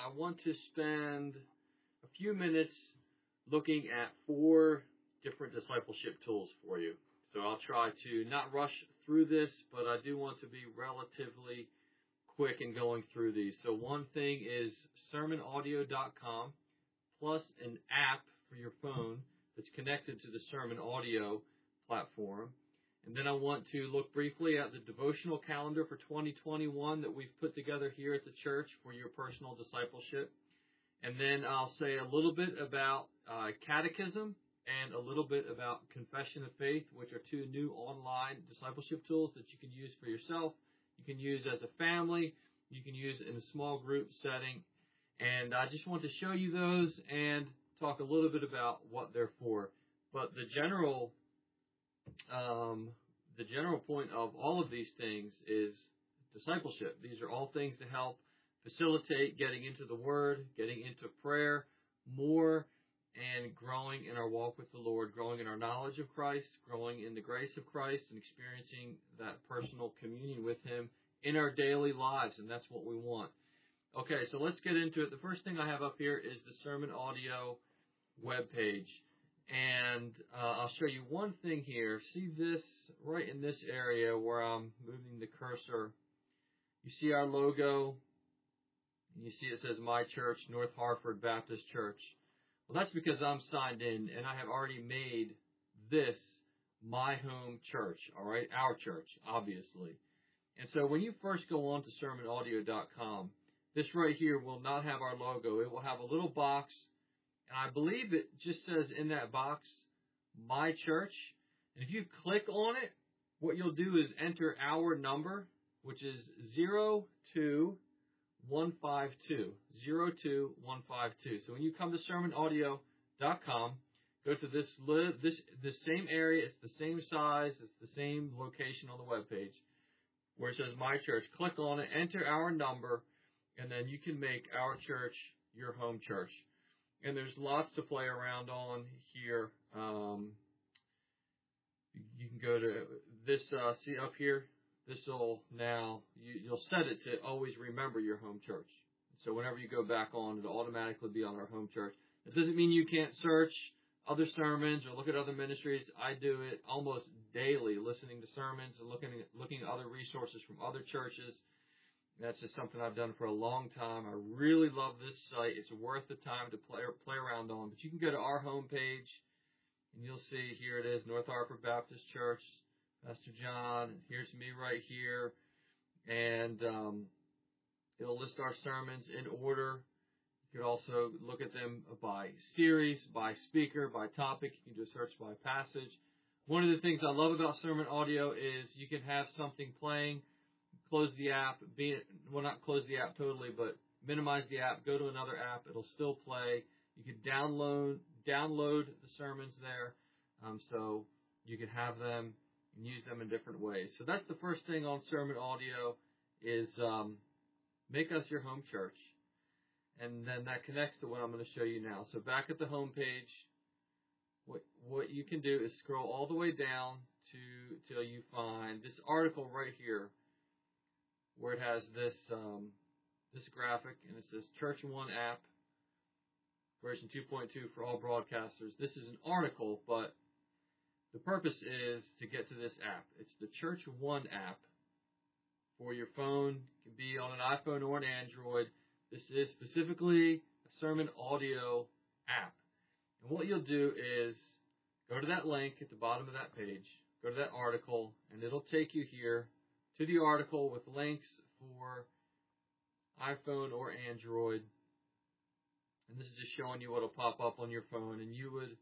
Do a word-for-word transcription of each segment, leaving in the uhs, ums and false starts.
I want to spend a few minutes looking at four different discipleship tools for you. So I'll try to not rush through this, but I do want to be relatively quick in going through these. So one thing is sermon audio dot com plus an app for your phone that's connected to the Sermon Audio platform. And then I want to look briefly at the devotional calendar for twenty twenty-one that we've put together here at the church for your personal discipleship. And then I'll say a little bit about uh, catechism and a little bit about confession of faith, which are two new online discipleship tools that you can use for yourself. You can use as a family. You can use in a small group setting. And I just want to show you those and talk a little bit about what they're for. But the general Um, the general point of all of these things is discipleship. These are all things to help facilitate getting into the Word, getting into prayer more, and growing in our walk with the Lord, growing in our knowledge of Christ, growing in the grace of Christ, and experiencing that personal communion with Him in our daily lives, and that's what we want. Okay, so let's get into it. The first thing I have up here is the Sermon Audio webpage. And uh, I'll show you one thing here. See this right in this area where I'm moving the cursor. You see our logo. And you see it says My Church, North Hartford Baptist Church. Well, that's because I'm signed in and I have already made this my home church. All right, our church, obviously. And so when you first go on to sermon audio dot com, this right here will not have our logo. It will have a little box. And I believe it just says in that box, My Church. And if you click on it, what you'll do is enter our number, which is zero two one five two. zero two one five two. So when you come to sermon audio dot com, go to this this this same area. It's the same size. It's the same location on the webpage where it says My Church. Click on it, enter our number, and then you can make our church your home church. And there's lots to play around on here. Um, you can go to this, uh, see up here, this will now, you, you'll set it to always remember your home church. So whenever you go back on, it'll automatically be on our home church. It doesn't mean you can't search other sermons or look at other ministries. I do it almost daily, listening to sermons and looking at, looking at other resources from other churches. That's just something I've done for a long time. I really love this site. It's worth the time to play play around on. But you can go to our homepage, and you'll see here it is, North Hartford Baptist Church, Pastor John. Here's me right here. And um, it'll list our sermons in order. You could also look at them by series, by speaker, by topic. You can do a search by passage. One of the things I love about Sermon Audio is you can have something playing. Close the app, be well, not close the app totally, but minimize the app, go to another app, it'll still play. You can download download the sermons there, um, so you can have them and use them in different ways. So that's the first thing on Sermon Audio is um, make us your home church. And then that connects to what I'm going to show you now. So back at the home page, what, what you can do is scroll all the way down to till you find this article right here, where it has this um, this graphic, and it says Church One app, version two point two for all broadcasters. This is an article, but the purpose is to get to this app. It's the Church One app for your phone. It can be on an iPhone or an Android. This is specifically a sermon audio app. And what you'll do is go to that link at the bottom of that page, go to that article, and it'll take you here to the article with links for iPhone or Android. And this is just showing you what will pop up on your phone. And you would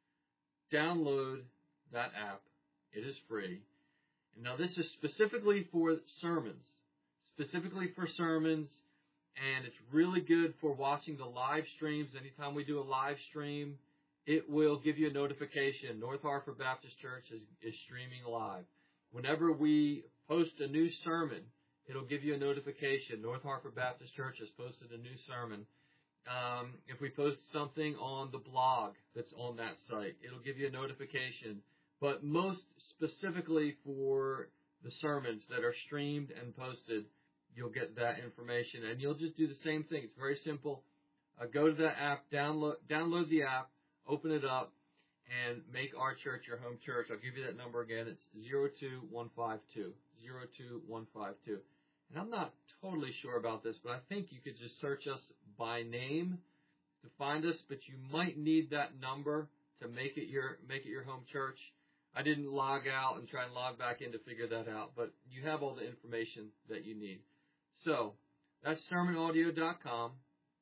download that app. It is free. And now this is specifically for sermons. Specifically for sermons. And it's really good for watching the live streams. Anytime we do a live stream, it will give you a notification. North Hartford Baptist Church is, is streaming live. Whenever we post a new sermon, it'll give you a notification. North Hartford Baptist Church has posted a new sermon. Um, if we post something on the blog that's on that site, it'll give you a notification. But most specifically for the sermons that are streamed and posted, you'll get that information, and you'll just do the same thing. It's very simple. Uh, go to the app, download download the app, open it up, and make our church your home church. I'll give you that number again. It's zero two one five two. zero two one five two. And I'm not totally sure about this, but I think you could just search us by name to find us, but you might need that number to make it your make it your home church. I didn't log out and try and log back in to figure that out, but you have all the information that you need. So that's sermon audio dot com.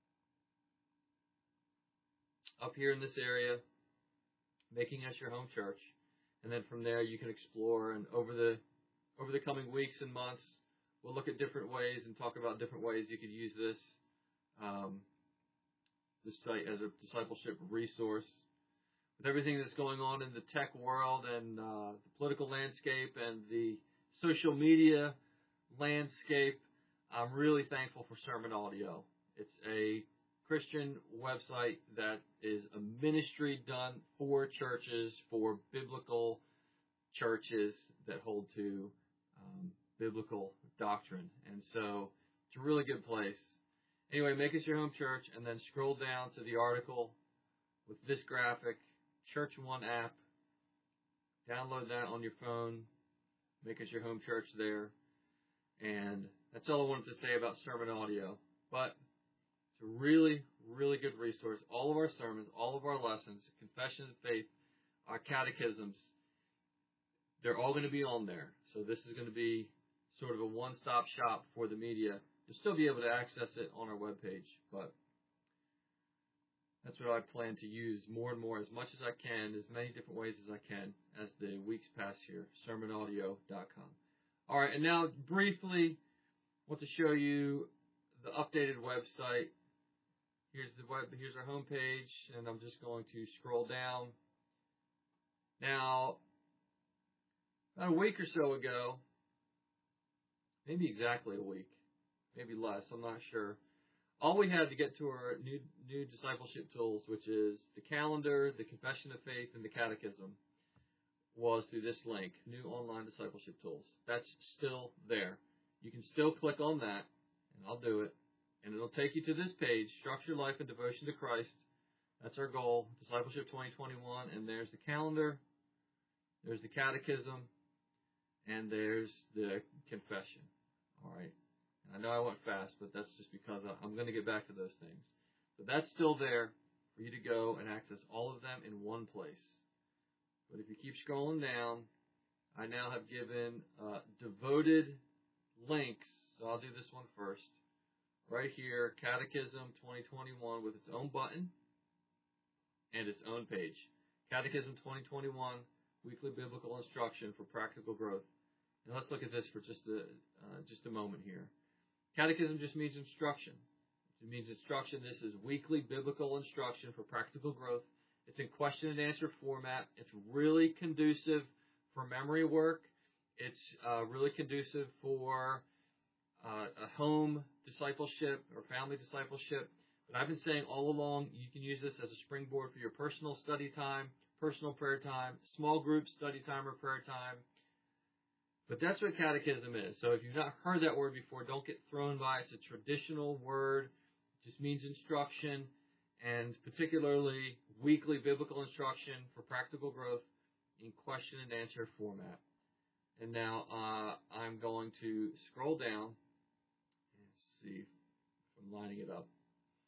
Up here in this area, making us your home church, and then from there you can explore. And over the over the coming weeks and months, we'll look at different ways and talk about different ways you could use this um, this site as a discipleship resource. With everything that's going on in the tech world and uh, the political landscape and the social media landscape, I'm really thankful for Sermon Audio. It's a Christian website that is a ministry done for churches, for biblical churches that hold to um, biblical doctrine. And so it's a really good place. Anyway, make us your home church, and then scroll down to the article with this graphic, Church One app. Download that on your phone. Make us your home church there. And that's all I wanted to say about Sermon Audio. But it's a really, really good resource. All of our sermons, all of our lessons, confession of faith, our catechisms, they're all going to be on there. So this is going to be sort of a one-stop shop for the media. You'll still be able to access it on our webpage, but that's what I plan to use more and more, as much as I can, as many different ways as I can, as the weeks pass here. sermon audio dot com. All right, and now briefly, I want to show you the updated website. Here's the web. Here's our homepage, and I'm just going to scroll down. Now, about a week or so ago, maybe exactly a week, maybe less, I'm not sure. All we had to get to our new new discipleship tools, which is the calendar, the confession of faith, and the catechism, was through this link, New Online Discipleship Tools. That's still there. You can still click on that, and I'll do it, and it'll take you to this page, Structure Life and Devotion to Christ. That's our goal, Discipleship twenty twenty-one, and there's the calendar, there's the catechism, and there's the confession. All right. I know I went fast, but that's just because I'm going to get back to those things. But that's still there for you to go and access all of them in one place. But if you keep scrolling down, I now have given uh, devoted links. So I'll do this one first. Right here, Catechism twenty twenty-one with its own button and its own page. Catechism twenty twenty-one, Weekly Biblical Instruction for Practical Growth. And let's look at this for just a, uh, just a moment here. Catechism just means instruction. It means instruction. This is weekly biblical instruction for practical growth. It's in question and answer format. It's really conducive for memory work. It's uh, really conducive for uh, a home discipleship or family discipleship. But I've been saying all along, you can use this as a springboard for your personal study time, personal prayer time, small group study time or prayer time. But that's what catechism is. So if you've not heard that word before, don't get thrown by it. It's a traditional word. It just means instruction, and particularly weekly biblical instruction for practical growth in question and answer format. And now uh, I'm going to scroll down and see if I'm lining it up.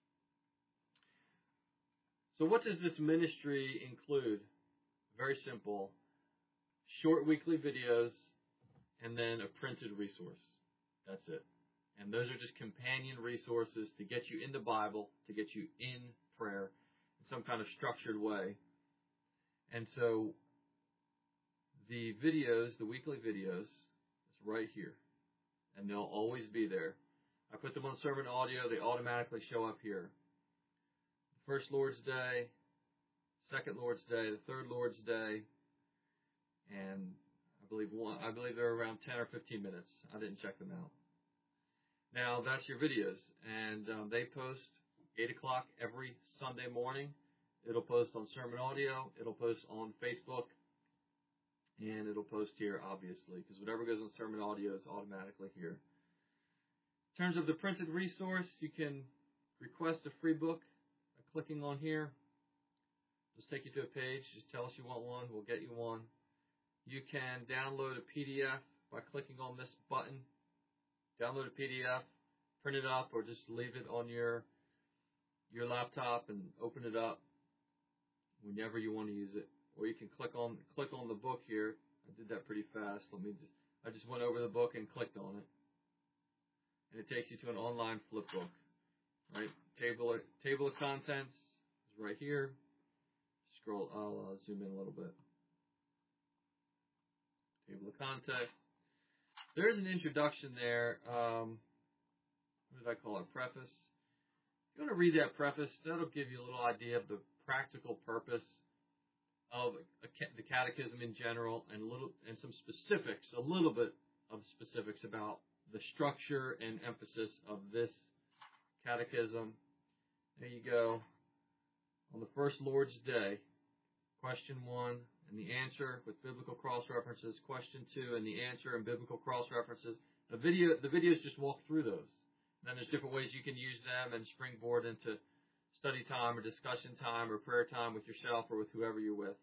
So what does this ministry include? Very simple. Short weekly videos, and then a printed resource. That's it. And those are just companion resources to get you in the Bible, to get you in prayer in some kind of structured way. And so the videos, the weekly videos, is right here. And they'll always be there. I put them on Sermon Audio. They automatically show up here. The first Lord's Day, second Lord's Day, the third Lord's Day, and I believe one. I believe they're around ten or fifteen minutes. I didn't check them out. Now that's your videos, and um, they post eight o'clock every Sunday morning. It'll post on Sermon Audio. It'll post on Facebook, and it'll post here, obviously, because whatever goes on Sermon Audio is automatically here. In terms of the printed resource, you can request a free book by clicking on here. Just take you to a page. Just tell us you want one. We'll get you one. You can download a P D F by clicking on this button. Download a P D F, print it up, or just leave it on your your laptop and open it up whenever you want to use it. Or you can click on click on the book here. I did that pretty fast. Let me just I just went over the book and clicked on it. And it takes you to an online flip book. Right? Table of, table of contents is right here. Scroll, I'll uh, zoom in a little bit. Table of content. There's an introduction there. Um, what did I call it? Preface. If you want to read that preface, that'll give you a little idea of the practical purpose of a, a, the catechism in general, and a little and some specifics, a little bit of specifics about the structure and emphasis of this catechism. There you go. On the first Lord's Day, question one and the answer with biblical cross references. Question two and the answer and biblical cross references. The video, the videos just walk through those. And then there's different ways you can use them and springboard into study time or discussion time or prayer time with yourself or with whoever you're with.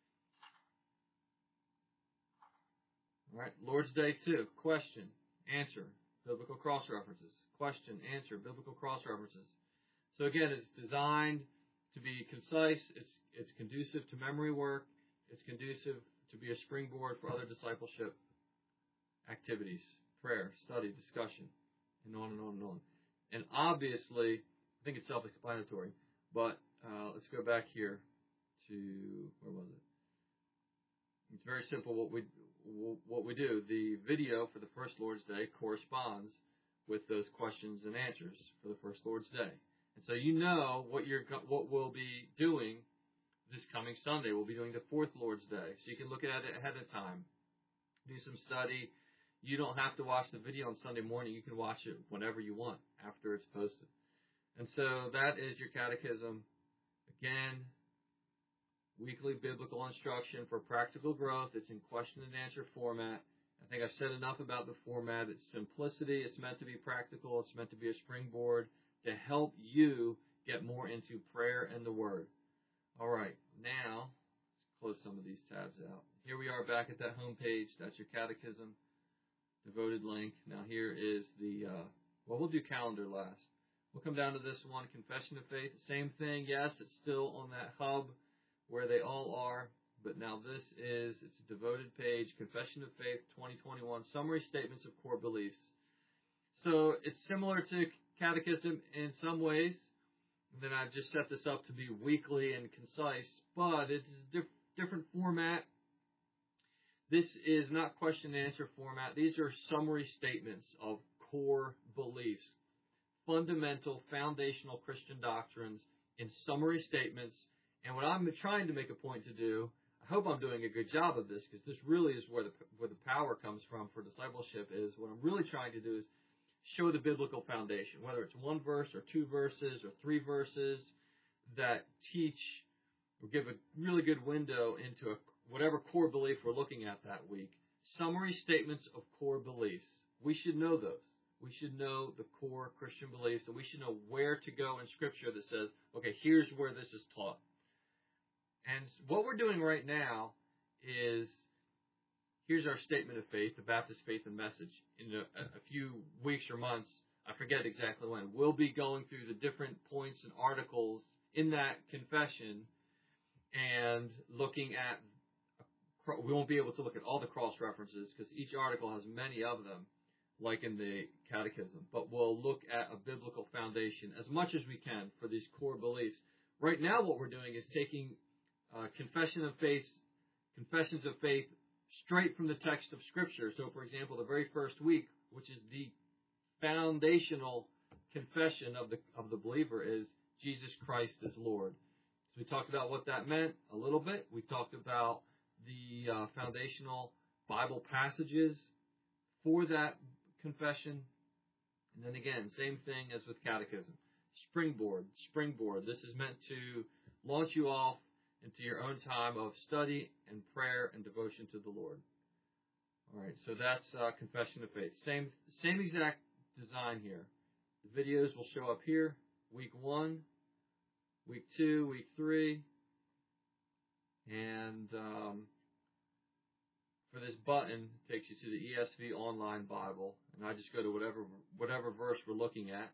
All right, Lord's Day two. Question, answer, biblical cross references. Question, answer, biblical cross references. So again, it's designed to be concise. It's it's conducive to memory work. It's conducive to be a springboard for other discipleship activities, prayer, study, discussion, and on and on and on. And obviously, I think it's self-explanatory, but uh, let's go back here to, where was it? It's very simple what we what we do. The video for the first Lord's Day corresponds with those questions and answers for the first Lord's Day. And so you know what you're what we'll be doing this coming Sunday. We'll be doing the fourth Lord's Day. So you can look at it ahead of time. Do some study. You don't have to watch the video on Sunday morning. You can watch it whenever you want after it's posted. And so that is your catechism. Again, weekly biblical instruction for practical growth. It's in question and answer format. I think I've said enough about the format. It's simplicity. It's meant to be practical. It's meant to be a springboard to help you get more into prayer and the Word. All right, now let's close some of these tabs out. Here we are back at that home page. That's your catechism, devoted link. Now here is the, uh, well, we'll do calendar last. We'll come down to this one, Confession of Faith. Same thing, yes, it's still on that hub where they all are, but now this is, it's a devoted page, Confession of Faith twenty twenty-one, Summary Statements of Core Beliefs. So it's similar to Catechism in some ways. And then I've just set this up to be weekly and concise, but it's a diff- different format. This is not question and answer format. These are summary statements of core beliefs, fundamental, foundational Christian doctrines in summary statements. And what I'm trying to make a point to do, I hope I'm doing a good job of this, because this really is where the where the power comes from for discipleship, is what I'm really trying to do is show the biblical foundation, whether it's one verse or two verses or three verses that teach or give a really good window into a, whatever core belief we're looking at that week. Summary statements of core beliefs. We should know those. We should know the core Christian beliefs, and we should know where to go in Scripture that says, okay, here's where this is taught. And what we're doing right now is, here's our statement of faith, the Baptist Faith and Message. In a, a few weeks or months, I forget exactly when, we'll be going through the different points and articles in that confession and looking at, we won't be able to look at all the cross references because each article has many of them, like in the Catechism. But we'll look at a biblical foundation as much as we can for these core beliefs. Right now what we're doing is taking uh, confession of faith, confessions of faith straight from the text of Scripture. So, for example, the very first week, which is the foundational confession of the of the believer, is Jesus Christ is Lord. So we talked about what that meant a little bit. We talked about the uh, foundational Bible passages for that confession. And then again, same thing as with catechism. Springboard, springboard. This is meant to launch you off into your own time of study and prayer and devotion to the Lord. All right, so that's uh, confession of faith. Same, same exact design here. The videos will show up here, week one, week two, week three, and um, for this button, it takes you to the E S V Online Bible, and I just go to whatever whatever verse we're looking at,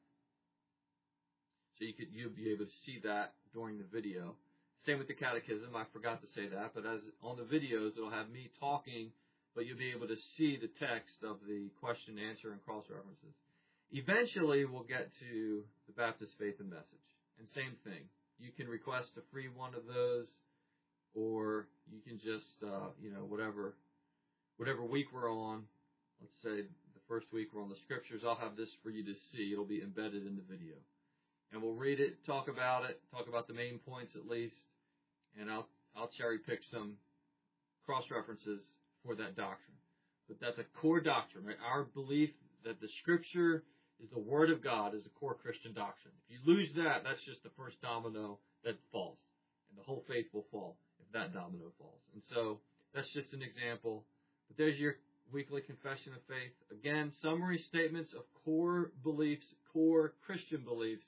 so you could you'll be able to see that during the video. Same with the Catechism. I forgot to say that, but as on the videos, it'll have me talking, but you'll be able to see the text of the question, answer, and cross references. Eventually, we'll get to the Baptist Faith and Message, and same thing. You can request a free one of those, or you can just uh, you know whatever. Whatever week we're on, let's say the first week we're on the Scriptures, I'll have this for you to see. It'll be embedded in the video. And we'll read it, talk about it, talk about the main points at least, and I'll I'll cherry pick some cross-references for that doctrine. But that's a core doctrine, right? Our belief that the Scripture is the Word of God is a core Christian doctrine. If you lose that, that's just the first domino that falls, and the whole faith will fall if that domino falls. And so that's just an example. But there's your weekly confession of faith. Again, summary statements of core beliefs, core Christian beliefs,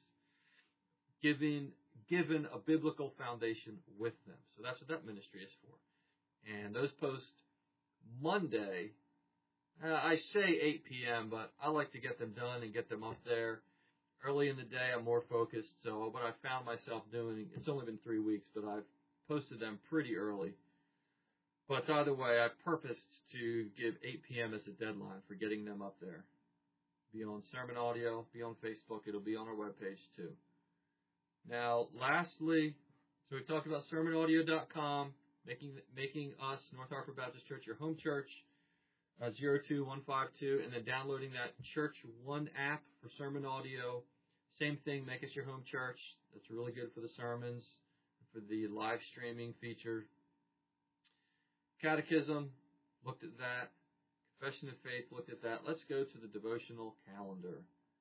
giving given a biblical foundation with them. So that's what that ministry is for. And those post Monday. Uh, I say eight p.m., but I like to get them done and get them up there. Early in the day, I'm more focused. So what I found myself doing, it's only been three weeks, but I've posted them pretty early. But either way, I purposed to give eight p.m. as a deadline for getting them up there. Be on Sermon Audio, be on Facebook, it'll be on our webpage too. Now, lastly, so we talked about sermon audio dot com, making making us, North Hartford Baptist Church, your home church, uh, zero two one five two, and then downloading that Church One app for Sermon Audio. Same thing, make us your home church. That's really good for the sermons, for the live streaming feature. Catechism, looked at that. Confession of Faith, looked at that. Let's go to the devotional calendar.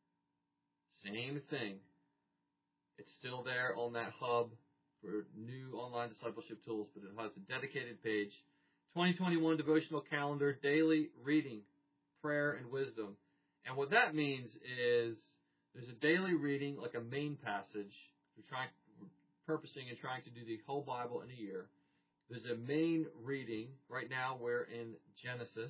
Same thing. It's still there on that hub for new online discipleship tools, but it has a dedicated page. twenty twenty-one devotional calendar, daily reading, prayer, and wisdom. And what that means is there's a daily reading, like a main passage. We're trying, we're purposing and trying to do the whole Bible in a year. There's a main reading. Right now we're in Genesis.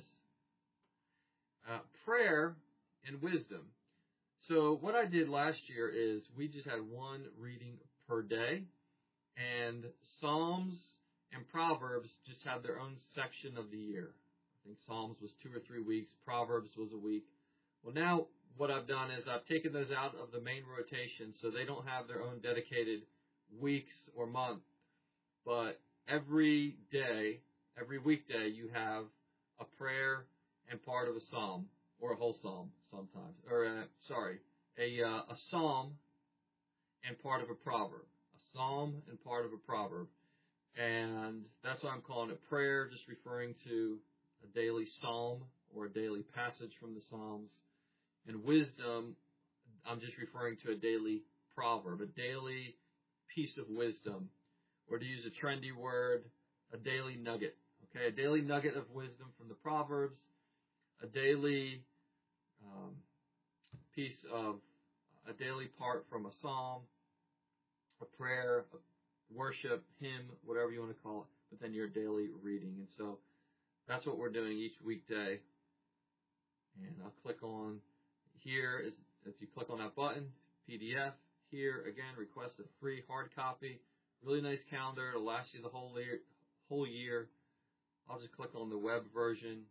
Uh, prayer and wisdom. So what I did last year is we just had one reading per day. And Psalms and Proverbs just have their own section of the year. I think Psalms was two or three weeks. Proverbs was a week. Well, now what I've done is I've taken those out of the main rotation so they don't have their own dedicated weeks or month. But every day, every weekday, you have a prayer and part of a psalm, or a whole psalm sometimes. Or, uh, sorry, a, uh, a psalm and part of a proverb. A psalm and part of a proverb. And that's why I'm calling it prayer, just referring to a daily psalm or a daily passage from the Psalms. And wisdom, I'm just referring to a daily proverb, a daily piece of wisdom. Or to use a trendy word, a daily nugget. Okay, a daily nugget of wisdom from the Proverbs, a daily um, piece of, a daily part from a psalm, a prayer, a worship, hymn, whatever you want to call it, but then your daily reading. And so that's what we're doing each weekday. And I'll click on here, is, if you click on that button, P D F, here again, request a free hard copy. Really nice calendar. It'll last you the whole year. Whole year. I'll just click on the web version.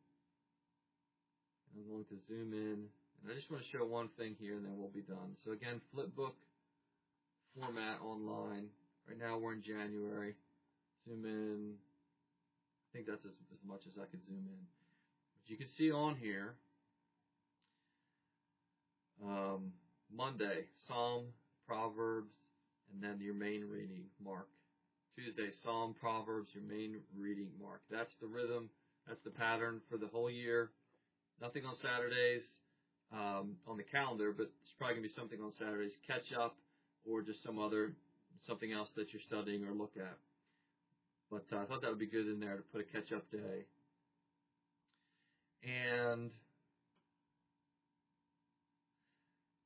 And I'm going to zoom in. And I just want to show one thing here, and then we'll be done. So again, flipbook format online. Right now we're in January. Zoom in. I think that's as, as much as I could zoom in. But you can see on here, um, Monday, Psalm, Proverbs, and then your main reading, Mark. Tuesday, Psalm, Proverbs, your main reading, Mark. That's the rhythm. That's the pattern for the whole year. Nothing on Saturdays um, on the calendar, but it's probably going to be something on Saturdays. Catch up or just some other, something else that you're studying or look at. But uh, I thought that would be good in there to put a catch-up day. And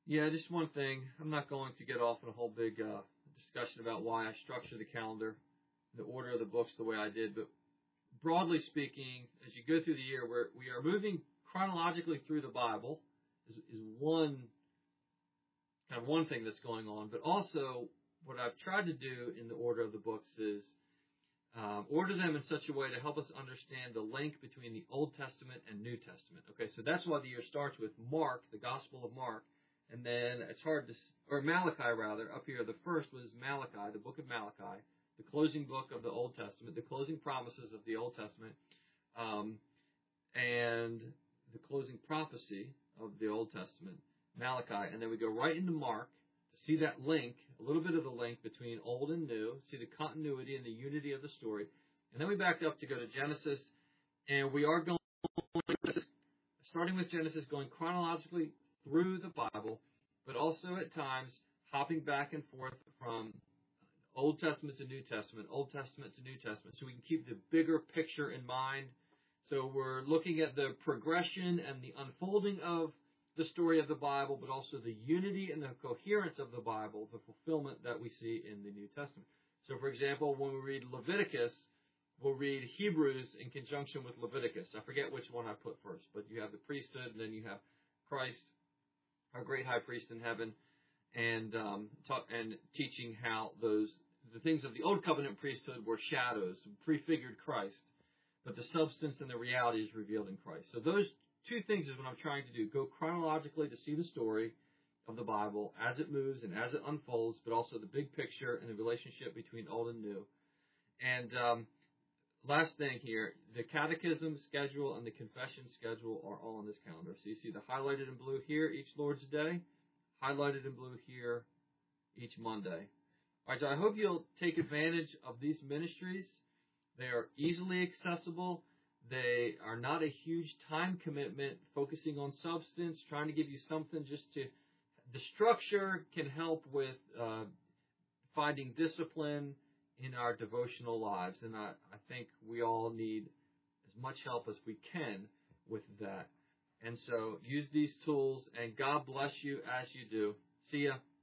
Yeah, just one thing. I'm not going to get off on a whole big uh, discussion about why I structure the calendar, the order of the books the way I did, but broadly speaking, as you go through the year, we're, we are moving chronologically through the Bible is, is one kind of one thing that's going on, but also what I've tried to do in the order of the books is um, order them in such a way to help us understand the link between the Old Testament and New Testament. Okay, so that's why the year starts with Mark, the Gospel of Mark, and then it's hard to, or Malachi rather, up here, the first was Malachi, the book of Malachi, the closing book of the Old Testament, the closing promises of the Old Testament, um, and the closing prophecy of the Old Testament, Malachi, and then we go right into Mark to see that link, a little bit of the link between Old and New, see the continuity and the unity of the story, and then we back up to go to Genesis, and we are going, starting with Genesis, going chronologically through the Bible, but also at times hopping back and forth from Old Testament to New Testament, Old Testament to New Testament, so we can keep the bigger picture in mind. So we're looking at the progression and the unfolding of the story of the Bible, but also the unity and the coherence of the Bible, the fulfillment that we see in the New Testament. So, for example, when we read Leviticus, we'll read Hebrews in conjunction with Leviticus. I forget which one I put first, but you have the priesthood, and then you have Christ, our great high priest in heaven, and um, talk, and teaching how those the things of the old covenant priesthood were shadows, prefigured Christ, but the substance and the reality is revealed in Christ. So those two things is what I'm trying to do: go chronologically to see the story of the Bible as it moves and as it unfolds, but also the big picture and the relationship between old and new. And um, last thing here, the catechism schedule and the confession schedule are all on this calendar. So you see the highlighted in blue here each Lord's Day, highlighted in blue here each Monday. All right, so I hope you'll take advantage of these ministries. They are easily accessible. They are not a huge time commitment, focusing on substance, trying to give you something just to... The structure can help with uh, finding discipline in our devotional lives, and I, I think we all need as much help as we can with that. And so use these tools, and God bless you as you do. See ya.